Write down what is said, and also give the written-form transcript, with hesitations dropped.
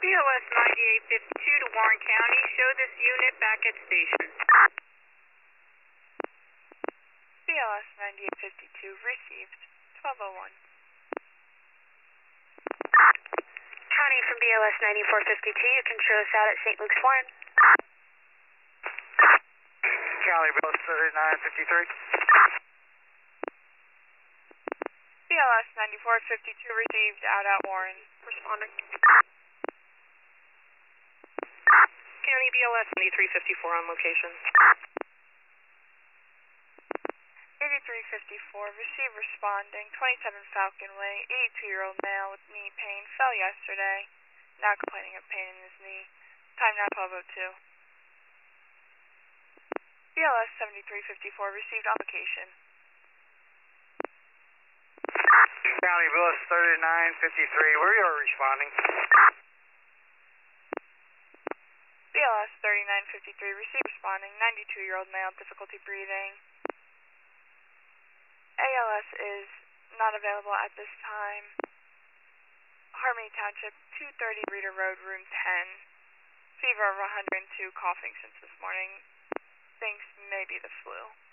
BLS 9852 to Warren County. Show this unit back at station. BLS 9852 received 1201. County from BLS 9452, you can show us out at St. Luke's Warren. County, BLS 3953. BLS 9452 received out at Warren. Responding. County BLS 9354 on location. 8354, receive responding, 27 Falcon Way, 82-year-old male with knee pain, fell yesterday, now complaining of pain in his knee, time now 12:02. BLS 7354, received on location. County, BLS 3953, where you are responding? BLS 3953, received responding, 92-year-old male, difficulty breathing. ALS is not available at this time. Harmony Township, 230 Reeder Road, room 10. Fever of 102, coughing since this morning. Thinks maybe the flu.